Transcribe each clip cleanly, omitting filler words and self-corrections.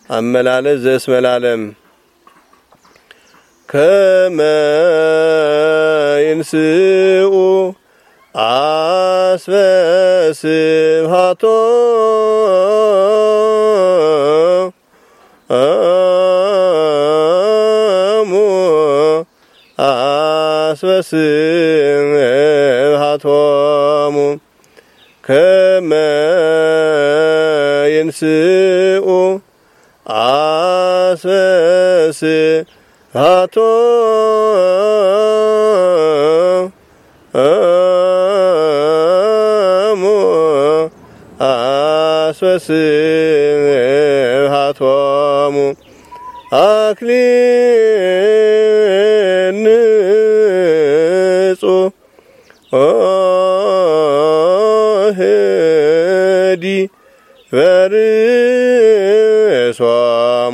አመላለስ ዘእስመላለም ከመ ይንስኡ አስበ ስብሐቶ አስበ ስብሐቶሙ ከመ ይንስኡ አስበ ስብሐቶሙ አስበ ስብሐቶሙ አክሊል ንጹሕ ህዲ በርእሶሙ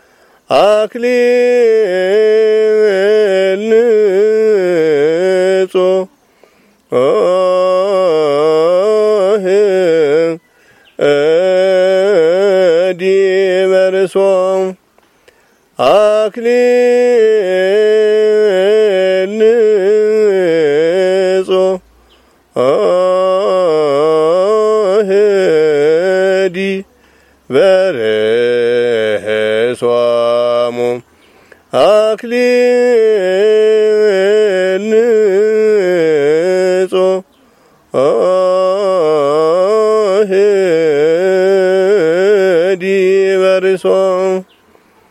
አክሊል ንጹሕ ህዲ በርእሶሙ አክሊል ንጹሕ ህዲ በርእሶሙ አክሊል